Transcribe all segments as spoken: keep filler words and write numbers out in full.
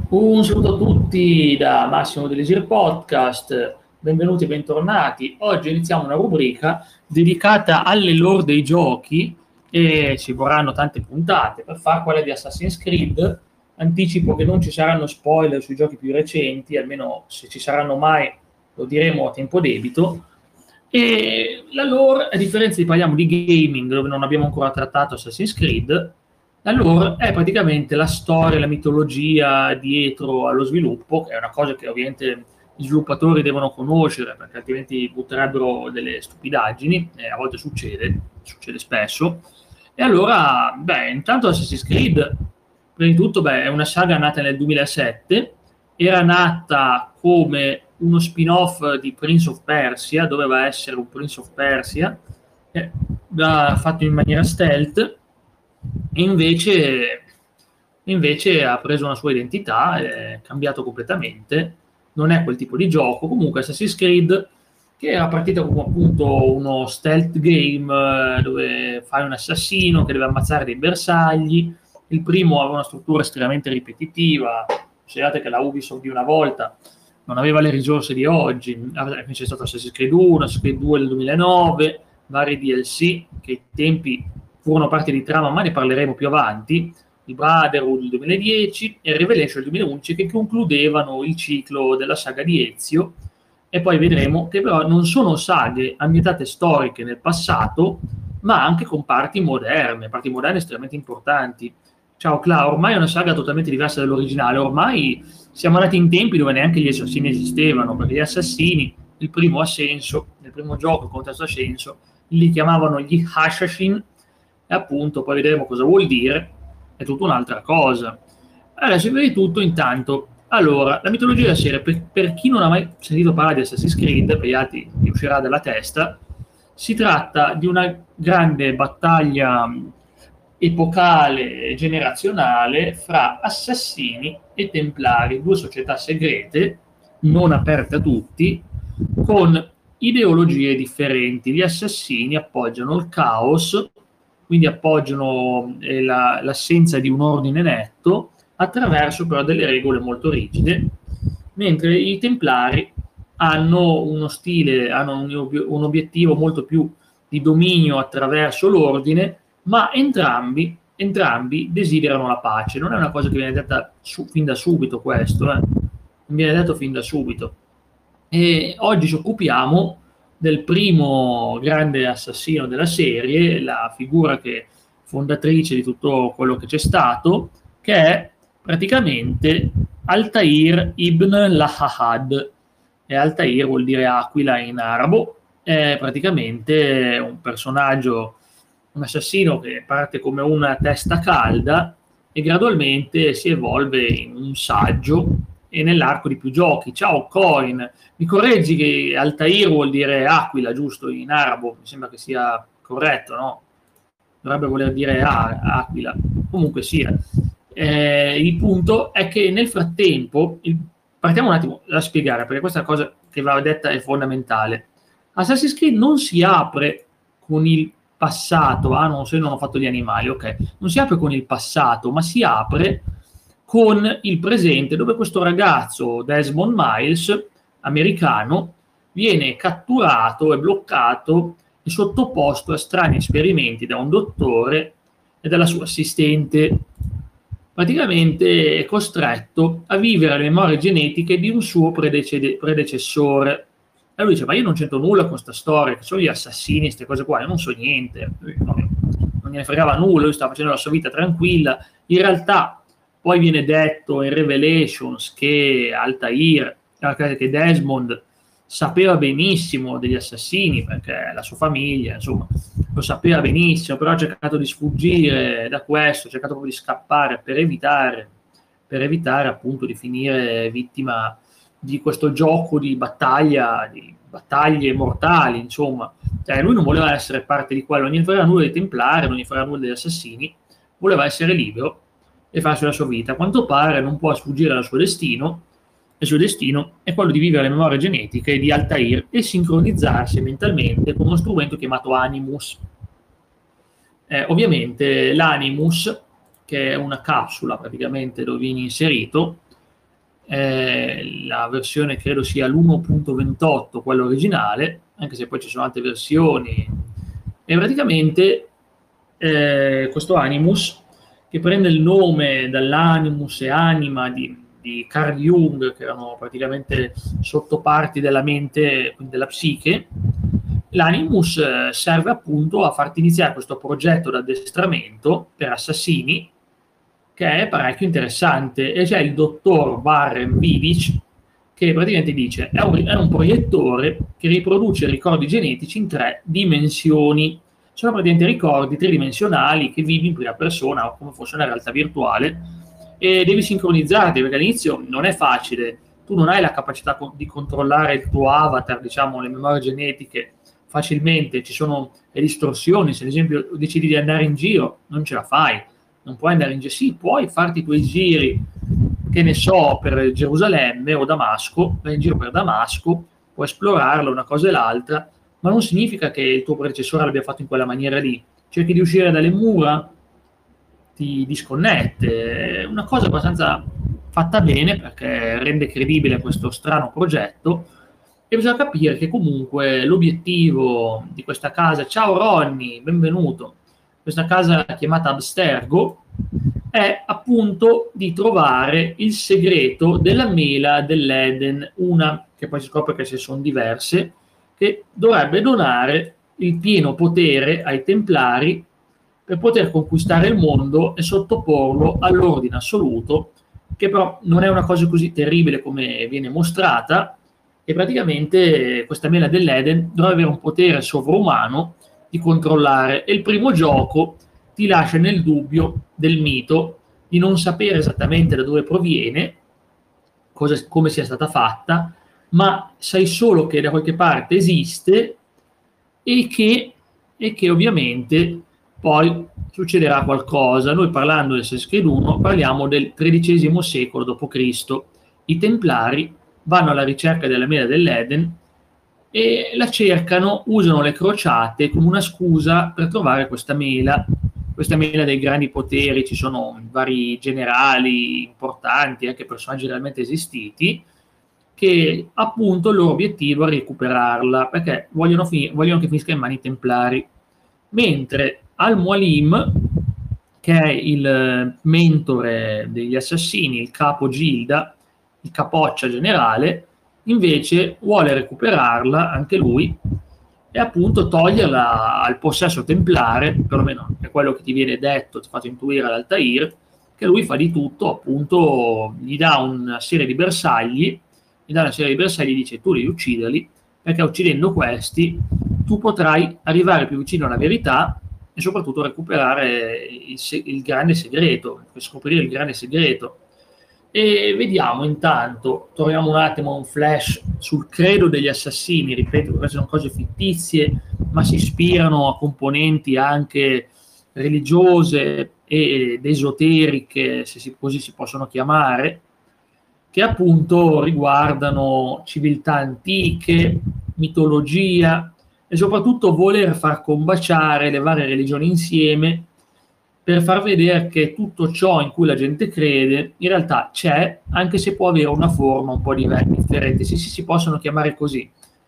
Un saluto a tutti da Massimo dell'Esir Podcast, benvenuti e bentornati. Oggi iniziamo una rubrica dedicata alle lore dei giochi e ci vorranno tante puntate per fare quella di Assassin's Creed. Anticipo che non ci saranno spoiler sui giochi più recenti, almeno se ci saranno mai lo diremo a tempo debito. E la lore, a differenza di parliamo di gaming dove non abbiamo ancora trattato Assassin's Creed, la lore è praticamente la storia, la mitologia dietro allo sviluppo, che è una cosa che ovviamente gli sviluppatori devono conoscere, perché altrimenti butterebbero delle stupidaggini, e a volte succede, succede spesso. E allora, beh, intanto Assassin's Creed, prima di tutto, beh, è una saga nata nel duemilasette, era nata come uno spin-off di Prince of Persia, doveva essere un Prince of Persia, eh, fatto in maniera stealth, e invece, invece ha preso una sua identità, è cambiato completamente, non è quel tipo di gioco. Comunque Assassin's Creed, che era partita come appunto uno stealth game dove fai un assassino che deve ammazzare dei bersagli. Il primo aveva una struttura estremamente ripetitiva, considerate che la Ubisoft di una volta non aveva le risorse di oggi, c'è stato Assassin's Creed uno, Assassin's Creed due del duemilanove, vari D L C che ai tempi furono parte di trama, ma ne parleremo più avanti, il Brotherhood del duemiladieci e il Revelation del duemilaundici, che concludevano il ciclo della saga di Ezio. E poi vedremo che però non sono saghe ambientate storiche nel passato, ma anche con parti moderne, parti moderne estremamente importanti. Ciao Cla, ormai è una saga totalmente diversa dall'originale, ormai siamo andati in tempi dove neanche gli assassini esistevano, perché gli assassini, il primo ha senso, nel primo gioco il contesto ha senso, li chiamavano gli Assassin, e appunto poi vedremo cosa vuol dire, è tutta un'altra cosa. Allora, se vedi tutto, intanto, allora, la mitologia della serie, per, per chi non ha mai sentito parlare di Assassin's Creed, per gli altri gli uscirà dalla testa, si tratta di una grande battaglia epocale e generazionale fra assassini e templari, due società segrete, non aperte a tutti, con ideologie differenti. Gli assassini appoggiano il caos, quindi appoggiano eh, la, l'assenza di un ordine netto attraverso però delle regole molto rigide, mentre i templari hanno uno stile, hanno un, ob- un obiettivo molto più di dominio attraverso l'ordine, ma entrambi, entrambi desiderano la pace. Non è una cosa che viene detta su, fin da subito questo, eh? Non viene detto fin da subito. E oggi ci occupiamo del primo grande assassino della serie, la figura che fondatrice di tutto quello che c'è stato, che è praticamente Altair ibn Lahad. E Altair vuol dire aquila in arabo, è praticamente un personaggio, un assassino che parte come una testa calda e gradualmente si evolve in un saggio, e nell'arco di più giochi. Ciao Coin, mi correggi che Altair vuol dire aquila, giusto, in arabo? Mi sembra che sia corretto, no? Dovrebbe voler dire ah, aquila. Comunque sia. Eh, il punto è che nel frattempo, il, partiamo un attimo da spiegare, perché questa cosa che va detta è fondamentale. Assassin's Creed non si apre con il passato, ah non so, io non ho fatto gli animali, ok, non si apre con il passato, ma si apre con il presente, dove questo ragazzo Desmond Miles, americano, viene catturato e bloccato e sottoposto a strani esperimenti da un dottore e dalla sua assistente. Praticamente è costretto a vivere le memorie genetiche di un suo predece- predecessore. E lui dice, ma io non c'entro nulla con questa storia, che sono gli assassini, queste cose qua, io non so niente. Lui non, non gliene fregava nulla, lui stava facendo la sua vita tranquilla. In realtà poi viene detto in Revelations che Altair, che Desmond sapeva benissimo degli assassini, perché la sua famiglia, insomma, lo sapeva benissimo, però ha cercato di sfuggire da questo, ha cercato proprio di scappare per evitare, per evitare appunto di finire vittima di questo gioco di battaglia, di battaglie mortali, insomma. Cioè, lui non voleva essere parte di quello, non gli frega nulla dei templari, non gli frega nulla degli assassini, voleva essere libero e farsi la sua vita. A quanto pare non può sfuggire dal suo destino. Il suo destino è quello di vivere le memorie genetiche di Altair e sincronizzarsi mentalmente con uno strumento chiamato Animus. Eh, ovviamente l'Animus, che è una capsula praticamente dove vieni inserito, eh, la versione credo sia l'uno punto ventotto, quella originale, anche se poi ci sono altre versioni, e praticamente eh, questo Animus, che prende il nome dall'animus e anima di, di Carl Jung, che erano praticamente sottoparti della mente, quindi della psiche. L'Animus eh, serve appunto a farti iniziare questo progetto d'addestramento per assassini, che è parecchio interessante, e c'è il dottor Warren Vidic, che praticamente dice è un, è un proiettore che riproduce ricordi genetici in tre dimensioni. Sono praticamente ricordi tridimensionali che vivi in prima persona o come fosse una realtà virtuale, e devi sincronizzarti, perché all'inizio non è facile, tu non hai la capacità di controllare il tuo avatar, diciamo, le memorie genetiche facilmente, ci sono le distorsioni, se ad esempio decidi di andare in giro non ce la fai, non puoi andare in giro, sì, puoi farti i tuoi giri, che ne so, per Gerusalemme o Damasco, vai in giro per Damasco, puoi esplorarlo, una cosa e l'altra, ma non significa che il tuo predecessore l'abbia fatto in quella maniera lì. Cerchi di uscire dalle mura, ti disconnette, è una cosa abbastanza fatta bene perché rende credibile questo strano progetto, e bisogna capire che comunque l'obiettivo di questa casa, ciao Ronny, benvenuto, questa casa chiamata Abstergo, è appunto di trovare il segreto della mela dell'Eden, una che poi si scopre che se sono diverse, che dovrebbe donare il pieno potere ai Templari per poter conquistare il mondo e sottoporlo all'ordine assoluto, che però non è una cosa così terribile come viene mostrata, e praticamente questa mela dell'Eden dovrebbe avere un potere sovrumano di controllare, e il primo gioco ti lascia nel dubbio del mito, di non sapere esattamente da dove proviene, cosa, come sia stata fatta, ma sai solo che da qualche parte esiste, e che, e che ovviamente poi succederà qualcosa. Noi, parlando del Assassin's Creed uno, parliamo del tredicesimo secolo dopo Cristo. I Templari vanno alla ricerca della mela dell'Eden e la cercano, usano le crociate come una scusa per trovare questa mela, questa mela dei grandi poteri. Ci sono vari generali importanti, anche personaggi realmente esistiti, che appunto il loro obiettivo è recuperarla, perché vogliono, fin- vogliono che finisca in mani Templari. Mentre Al-Mualim, che è il mentore degli assassini, il capo Gilda, il capoccia generale, invece vuole recuperarla anche lui e appunto toglierla al possesso templare, perlomeno è quello che ti viene detto, ti fatto intuire ad Altair, che lui fa di tutto, appunto gli dà una serie di bersagli, gli dà una serie di bersagli e dice tu devi ucciderli, perché uccidendo questi tu potrai arrivare più vicino alla verità e soprattutto recuperare il, se- il grande segreto, scoprire il grande segreto. E vediamo intanto, torniamo un attimo a un flash sul credo degli assassini. Ripeto, queste sono cose fittizie, ma si ispirano a componenti anche religiose ed esoteriche, se si, così si possono chiamare, che appunto riguardano civiltà antiche, mitologia e soprattutto voler far combaciare le varie religioni insieme, per far vedere che tutto ciò in cui la gente crede in realtà c'è, anche se può avere una forma un po' differente. Sì, sì, si possono chiamare così.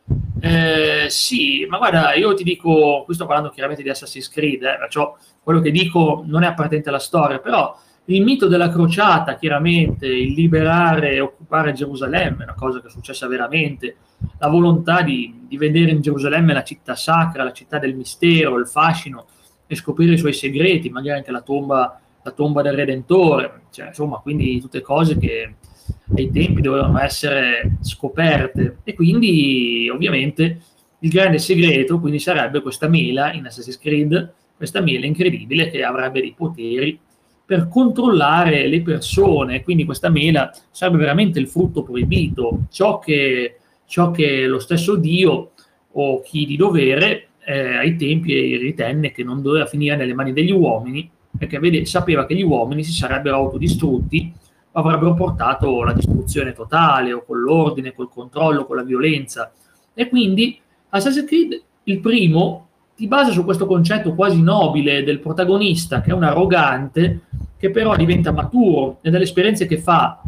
Eh, sì, ma guarda, io ti dico, qui sto parlando chiaramente di Assassin's Creed, eh, perciò quello che dico non è appartenente alla storia, però il mito della crociata, chiaramente, il liberare e occupare Gerusalemme, è una cosa che è successa veramente, la volontà di, di vedere in Gerusalemme la città sacra, la città del mistero, il fascino, e scoprire i suoi segreti, magari anche la tomba, la tomba del Redentore, cioè, insomma, quindi tutte cose che ai tempi dovevano essere scoperte. E quindi ovviamente il grande segreto quindi sarebbe questa mela in Assassin's Creed, questa mela incredibile che avrebbe dei poteri per controllare le persone. Quindi questa mela sarebbe veramente il frutto proibito, ciò che, ciò che lo stesso Dio o chi di dovere Eh, ai tempi ritenne che non doveva finire nelle mani degli uomini, perché vede, sapeva che gli uomini si sarebbero autodistrutti o avrebbero portato la distruzione totale, o con l'ordine, col controllo, con la violenza. E quindi Assassin's Creed, il primo, ti basa su questo concetto quasi nobile del protagonista che è un arrogante, che però diventa maturo, e dalle esperienze che fa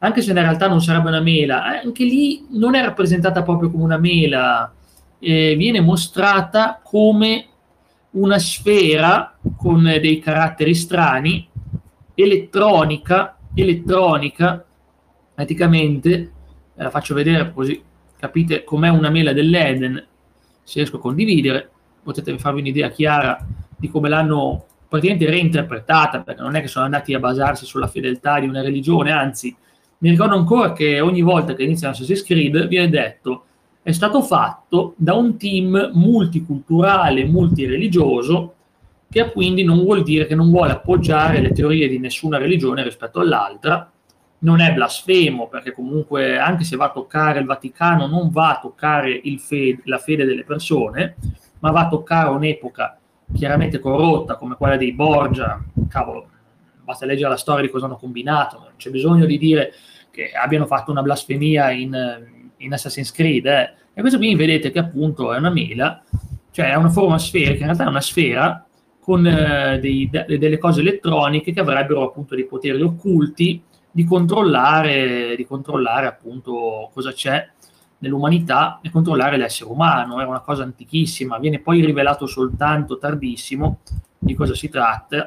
anche se in realtà non sarebbe una mela, anche lì non è rappresentata proprio come una mela, eh, viene mostrata come una sfera con dei caratteri strani, elettronica, elettronica, praticamente, ve la faccio vedere così capite com'è una mela dell'Eden, se riesco a condividere, potete farvi un'idea chiara di come l'hanno praticamente reinterpretata, perché non è che sono andati a basarsi sulla fedeltà di una religione, anzi, mi ricordo ancora che ogni volta che inizia Assassin's Creed viene detto è stato fatto da un team multiculturale, multireligioso, che quindi non vuol dire che non vuole appoggiare le teorie di nessuna religione rispetto all'altra. Non è blasfemo, perché comunque anche se va a toccare il Vaticano non va a toccare il fede, la fede delle persone, ma va a toccare un'epoca chiaramente corrotta come quella dei Borgia. Cavolo, basta leggere la storia di cosa hanno combinato, non c'è bisogno di dire che abbiano fatto una blasfemia in, in Assassin's Creed, eh. E questo qui vedete che appunto è una mela, cioè è una forma sferica, in realtà è una sfera con eh, dei, de, delle cose elettroniche che avrebbero appunto dei poteri occulti di controllare, di controllare appunto cosa c'è nell'umanità e controllare l'essere umano. Era una cosa antichissima, viene poi rivelato soltanto tardissimo di cosa si tratta,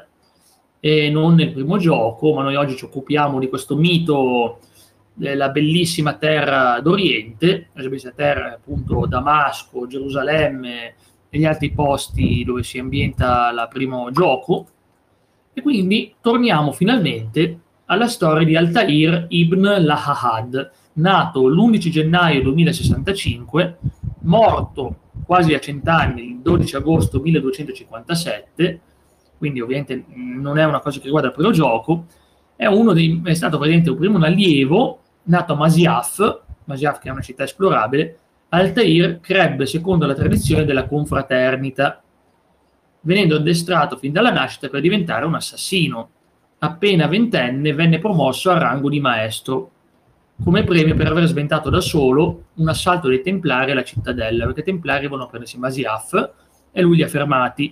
e non nel primo gioco, ma noi oggi ci occupiamo di questo mito della bellissima terra d'Oriente, la bellissima terra appunto Damasco, Gerusalemme e gli altri posti dove si ambienta il primo gioco. E quindi torniamo finalmente alla storia di Altair ibn Lahad, nato l'undici gennaio duemilasessantacinque, morto quasi a cent'anni il dodici agosto milleduecentocinquantasette, quindi ovviamente non è una cosa che riguarda il primo gioco, è, uno dei, è stato praticamente un primo un allievo, nato a Masyaf, Masyaf che è una città esplorabile. Altair crebbe secondo la tradizione della confraternita, venendo addestrato fin dalla nascita per diventare un assassino. Appena ventenne venne promosso al rango di maestro, come premio per aver sventato da solo un assalto dei Templari alla cittadella, perché i Templari avevano a prendersi Masyaf e lui li ha fermati.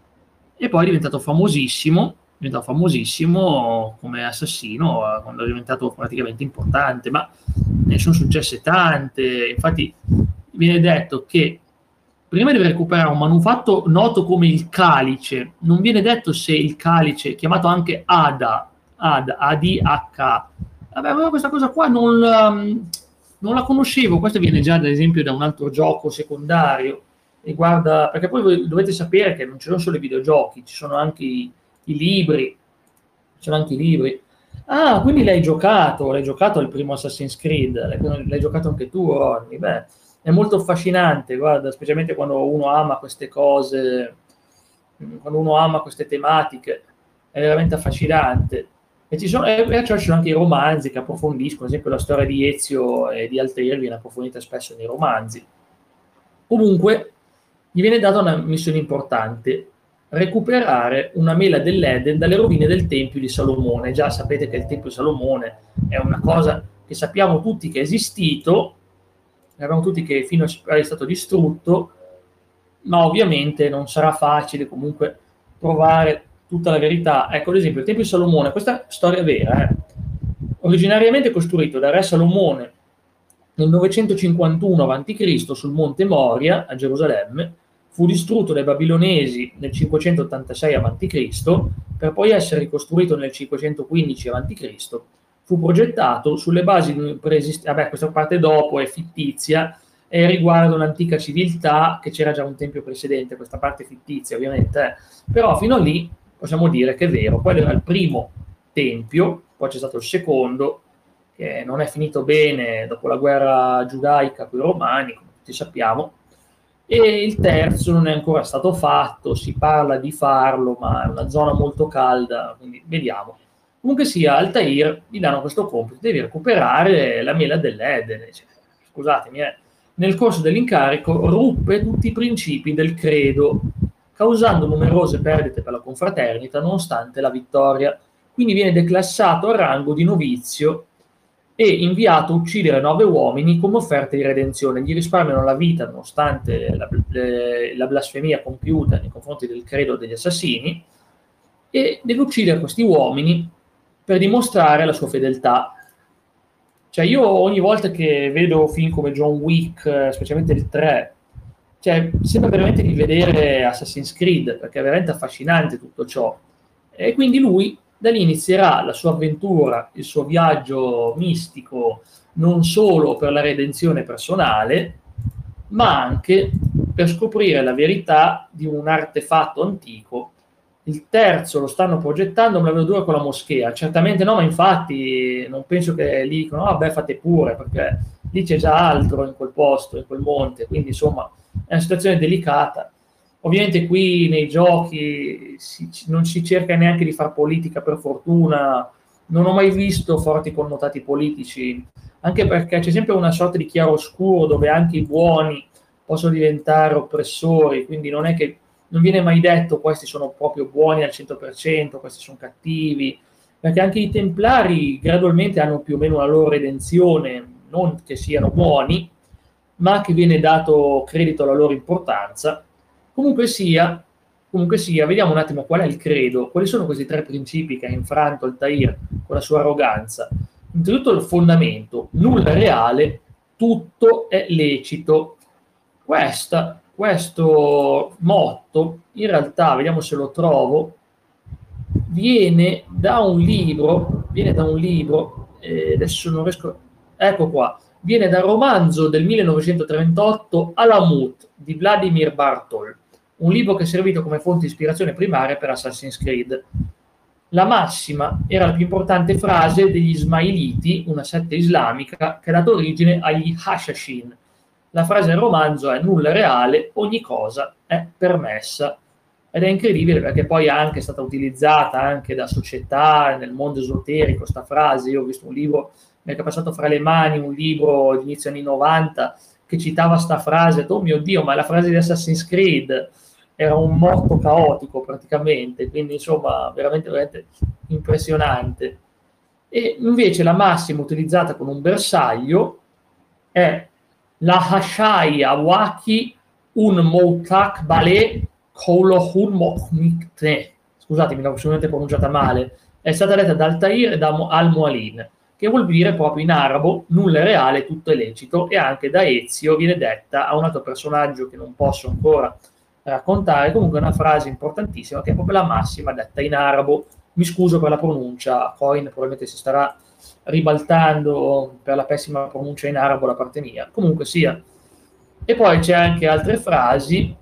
E poi è diventato famosissimo, è diventato famosissimo come assassino quando è diventato praticamente importante, ma ne sono successe tante. Infatti viene detto che prima di recuperare un manufatto noto come il Calice, non viene detto se il Calice, chiamato anche Ada, Ad, A D H, vabbè, questa cosa qua non, um, non la conoscevo, questa viene già ad esempio da un altro gioco secondario, riguarda, perché poi voi dovete sapere che non ci sono solo i videogiochi, ci sono anche i, i libri, ci sono anche i libri. Ah, quindi l'hai giocato, l'hai giocato il primo Assassin's Creed, l'hai, l'hai giocato anche tu, Ronny, beh. È molto affascinante, guarda, specialmente quando uno ama queste cose, quando uno ama queste tematiche, è veramente affascinante. E ci sono, e cioè ci sono anche i romanzi che approfondiscono, ad esempio la storia di Ezio e di Altair viene approfondita spesso nei romanzi. Comunque, gli viene data una missione importante: recuperare una mela dell'Eden dalle rovine del Tempio di Salomone. Già sapete che il Tempio di Salomone è una cosa che sappiamo tutti che è esistito, sappiamo tutti che fino a è stato distrutto, ma ovviamente non sarà facile comunque trovare tutta la verità. Ecco, ad esempio, il Tempio di Salomone, questa storia vera, eh, originariamente costruito da re Salomone nel novecentocinquantuno avanti Cristo sul monte Moria a Gerusalemme, fu distrutto dai babilonesi nel cinquecentottantasei avanti Cristo per poi essere ricostruito nel cinquecentoquindici avanti Cristo. Fu progettato sulle basi preesistenti. Vabbè, questa parte dopo è fittizia e riguarda un'antica civiltà che c'era già un tempio precedente, questa parte fittizia ovviamente, eh. Però fino a lì possiamo dire che è vero. Quello era il primo tempio, poi c'è stato il secondo, che non è finito bene dopo la guerra giudaica con i romani, come tutti sappiamo, e il terzo non è ancora stato fatto, si parla di farlo, ma è una zona molto calda, quindi vediamo. Comunque sia, Altair gli danno questo compito: devi recuperare la mela dell'Eden. Cioè, scusatemi, eh. Nel corso dell'incarico ruppe tutti i principi del credo, causando numerose perdite per la confraternita nonostante la vittoria. Quindi viene declassato al rango di novizio e inviato a uccidere nove uomini come offerta di redenzione. Gli risparmiano la vita nonostante la, le, la blasfemia compiuta nei confronti del credo degli assassini, e deve uccidere questi uomini per dimostrare la sua fedeltà. Cioè io ogni volta che vedo film come John Wick, eh, specialmente il tre, cioè sembra veramente di vedere Assassin's Creed, perché è veramente affascinante tutto ciò. E quindi lui da lì inizierà la sua avventura, il suo viaggio mistico, non solo per la redenzione personale, ma anche per scoprire la verità di un artefatto antico. Il terzo lo stanno progettando, me la vedo dura con la moschea. Certamente no, ma infatti non penso che lì dicono, vabbè, fate pure, perché lì c'è già altro in quel posto, in quel monte, quindi insomma è una situazione delicata. Ovviamente qui nei giochi si, non si cerca neanche di far politica, per fortuna. Non ho mai visto forti connotati politici, anche perché c'è sempre una sorta di chiaroscuro dove anche i buoni possono diventare oppressori, quindi non è che non viene mai detto questi sono proprio buoni al cento per cento, questi sono cattivi, perché anche i templari gradualmente hanno più o meno la loro redenzione, non che siano buoni, ma che viene dato credito alla loro importanza. Comunque sia, comunque sia, vediamo un attimo qual è il credo, quali sono questi tre principi che ha infranto Altair con la sua arroganza. Innanzitutto il fondamento, nulla è reale, tutto è lecito. Questa, questo motto, in realtà, vediamo se lo trovo, viene da un libro, viene da un libro, eh, adesso non riesco, ecco qua, viene dal romanzo del millenovecentotrentotto Alamut di Vladimir Bartol, un libro che è servito come fonte di ispirazione primaria per Assassin's Creed. La massima era la più importante frase degli Ismailiti, una setta islamica che ha dato origine agli Hashashin. La frase del romanzo è nulla è reale, ogni cosa è permessa. Ed è incredibile perché poi è anche stata utilizzata anche da società nel mondo esoterico, sta frase. Io ho visto un libro, mi è passato fra le mani un libro di inizio anni novanta che citava sta frase, ho detto, oh mio Dio, ma è la frase di Assassin's Creed, era un motto caotico praticamente, quindi insomma veramente, veramente impressionante. E invece la massima utilizzata con un bersaglio è la Hashai Awaki un Moutak Bale Koulohun Mokmikte. Scusatemi, l'ho sicuramente pronunciata male. È stata letta da Altair e da Al-Mualin, che vuol dire proprio in arabo nulla è reale, tutto è lecito, e anche da Ezio viene detta a un altro personaggio che non posso ancora raccontare, comunque è una frase importantissima che è proprio la massima detta in arabo. Mi scuso per la pronuncia, Coin probabilmente si starà ribaltando per la pessima pronuncia in arabo da parte mia, comunque sia. E poi c'è anche altre frasi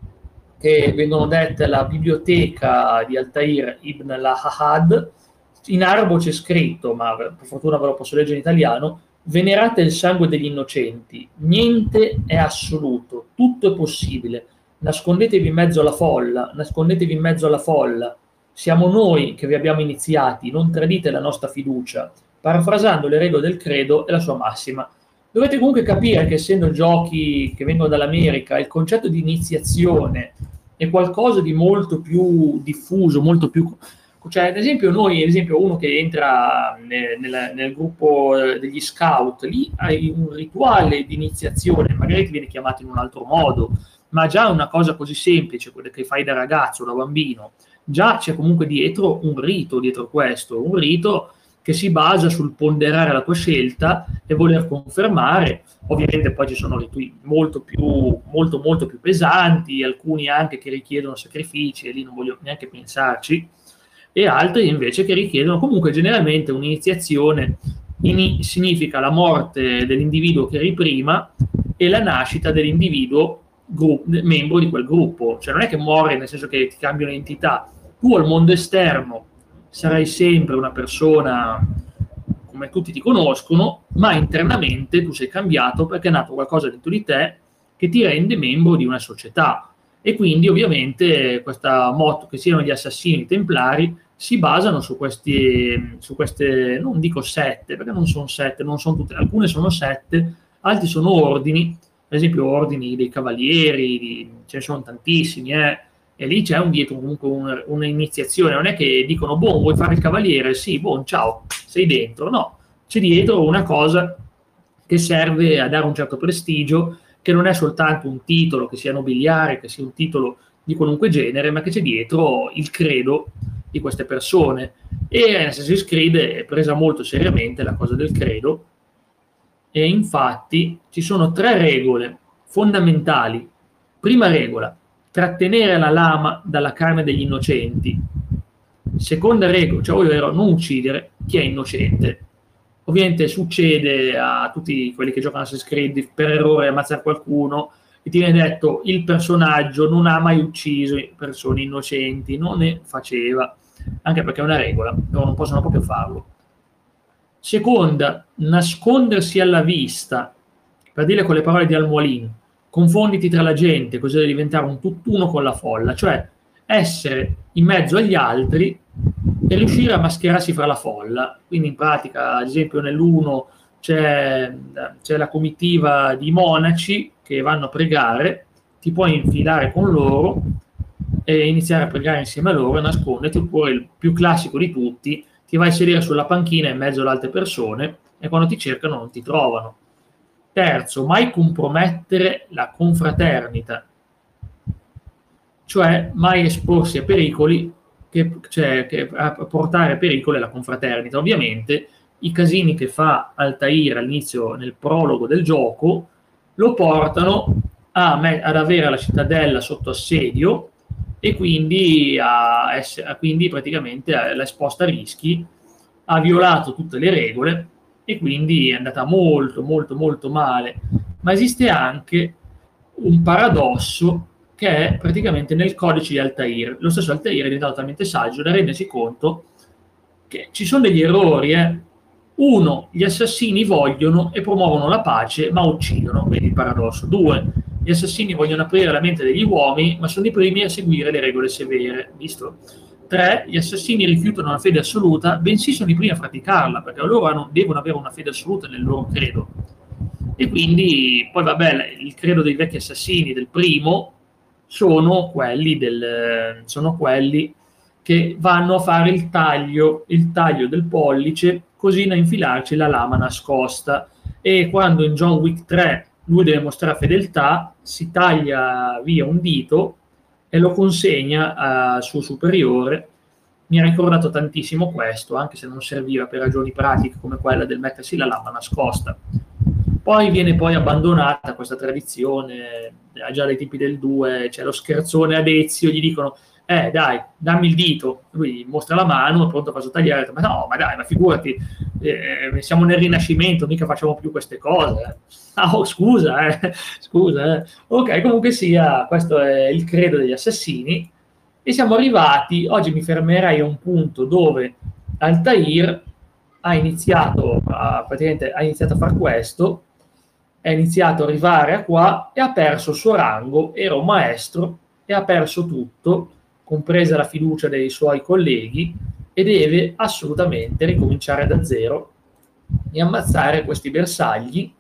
che vengono dette alla biblioteca di Altair ibn Lahad. In arabo c'è scritto, ma per fortuna ve lo posso leggere in italiano: venerate il sangue degli innocenti, niente è assoluto, tutto è possibile, nascondetevi in mezzo alla folla, nascondetevi in mezzo alla folla, siamo noi che vi abbiamo iniziati, non tradite la nostra fiducia. Parafrasando le regole del credo e la sua massima. Dovete comunque capire che, essendo giochi che vengono dall'America, il concetto di iniziazione è qualcosa di molto più diffuso, molto più... Cioè, ad esempio, noi, ad esempio, uno che entra nel, nel, nel gruppo degli scout, lì hai un rituale di iniziazione, magari ti viene chiamato in un altro modo, ma già una cosa così semplice, quella che fai da ragazzo, da bambino, già c'è comunque dietro un rito, dietro questo, un rito che si basa sul ponderare la tua scelta e voler confermare. Ovviamente poi ci sono riti molto più, molto, molto più pesanti, alcuni anche che richiedono sacrifici, e lì non voglio neanche pensarci, e altri invece che richiedono comunque generalmente un'iniziazione. Ini- significa la morte dell'individuo che eri prima e la nascita dell'individuo gru- membro di quel gruppo. Cioè non è che muore nel senso che ti cambia un'entità, tu al mondo esterno sarai sempre una persona come tutti ti conoscono, ma internamente tu sei cambiato perché è nato qualcosa dentro di te che ti rende membro di una società. E quindi ovviamente questa motto, che siano gli assassini templari, si basano su questi, su queste, non dico sette, perché non sono sette, non sono tutte, alcune sono sette, altri sono ordini, per esempio ordini dei cavalieri, di, ce ne sono tantissimi, eh. E lì c'è un dietro comunque un, un'iniziazione, non è che dicono, boh, vuoi fare il cavaliere? Sì, boh, ciao, sei dentro. No, c'è dietro una cosa che serve a dare un certo prestigio, che non è soltanto un titolo, che sia nobiliare, che sia un titolo di qualunque genere, ma che c'è dietro il credo di queste persone. E in Assassin's Creed è presa molto seriamente la cosa del credo, E infatti ci sono tre regole fondamentali. Prima regola: trattenere la lama dalla carne degli innocenti. Seconda regola, cioè ovvero non uccidere chi è innocente. Ovviamente succede a tutti quelli che giocano a Assassin's Creed per errore ammazzare qualcuno e ti viene detto il personaggio non ha mai ucciso persone innocenti, non ne faceva, anche perché è una regola, loro non possono proprio farlo. Seconda, nascondersi alla vista, per dire con le parole di Al-Mualim, confonditi tra la gente così da diventare un tutt'uno con la folla, cioè essere in mezzo agli altri e riuscire a mascherarsi fra la folla. Quindi in pratica, ad esempio nell'uno c'è, c'è la comitiva di monaci che vanno a pregare, ti puoi infilare con loro e iniziare a pregare insieme a loro e nasconderti, oppure il più classico di tutti, ti vai a sedere sulla panchina in mezzo alle altre persone e quando ti cercano non ti trovano. Terzo, mai compromettere la confraternita, cioè mai esporsi a pericoli, che, cioè che a portare pericoli alla confraternita. Ovviamente i casini che fa Altair all'inizio, nel prologo del gioco, lo portano a me, ad avere la cittadella sotto assedio e quindi, a essere, a quindi praticamente l'ha esposta a rischi, ha violato tutte le regole e quindi è andata molto molto molto male. Ma esiste anche un paradosso che è praticamente nel codice di Altair. Lo stesso Altair è diventato talmente saggio da rendersi conto che ci sono degli errori. Eh. Uno, gli assassini vogliono e promuovono la pace ma uccidono, vedi il paradosso. Due, gli assassini vogliono aprire la mente degli uomini ma sono i primi a seguire le regole severe, visto? Tre, gli assassini rifiutano la fede assoluta, bensì sono i primi a praticarla, perché loro hanno, devono avere una fede assoluta nel loro credo. E quindi, poi vabbè, il credo dei vecchi assassini, del primo, sono quelli, del, sono quelli che vanno a fare il taglio, il taglio del pollice, così da infilarci la lama nascosta. E quando in John Wick tre lui deve mostrare fedeltà, si taglia via un dito e lo consegna al suo superiore. Mi ha ricordato tantissimo questo, anche se non serviva per ragioni pratiche come quella del mettersi la lama nascosta. Poi viene poi abbandonata questa tradizione, già dai tempi del due, c'è lo scherzone ad Ezio, gli dicono eh dai, dammi il dito, lui mostra la mano, è pronto a farsi tagliare, ma no, ma dai, ma figurati, eh, siamo nel Rinascimento, mica facciamo più queste cose. Ah, oh, scusa, eh, scusa, eh. Ok, comunque sia, questo è il credo degli assassini, e siamo arrivati, oggi mi fermerei a un punto dove Altair ha iniziato a, praticamente, ha iniziato a fare questo, è iniziato ad arrivare a qua e ha perso il suo rango, era un maestro e ha perso tutto, compresa la fiducia dei suoi colleghi, e deve assolutamente ricominciare da zero e ammazzare questi bersagli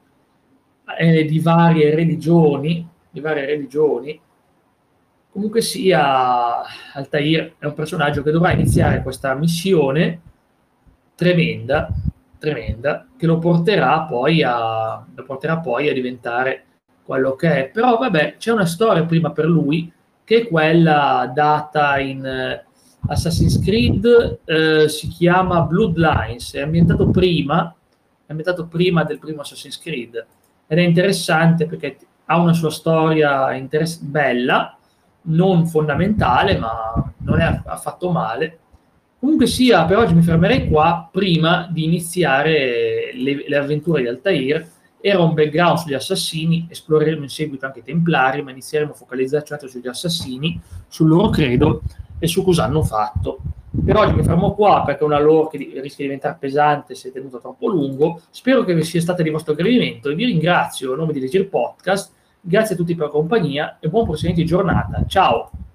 eh, di varie religioni, di varie religioni. Comunque sia, Altair è un personaggio che dovrà iniziare questa missione tremenda, tremenda, che lo porterà poi a, lo porterà poi a diventare quello che è. Però vabbè, c'è una storia prima per lui, che è quella data in eh, Assassin's Creed, eh, si chiama Bloodlines, è ambientato prima, è ambientato prima del primo Assassin's Creed, ed è interessante perché ha una sua storia interess- bella, non fondamentale, ma non è affatto male. Comunque sia, per oggi mi fermerei qua, prima di iniziare le, le avventure di Altair. Era un background sugli assassini, esploreremo in seguito anche i Templari, ma inizieremo a focalizzarci sugli assassini, sul loro credo e su cosa hanno fatto. Per oggi mi fermo qua perché è una lore che rischia di diventare pesante se è tenuto troppo lungo. Spero che vi sia stata di vostro gradimento e vi ringrazio a nome di Legir Podcast. Grazie a tutti per la compagnia e buon proseguimento di giornata. Ciao!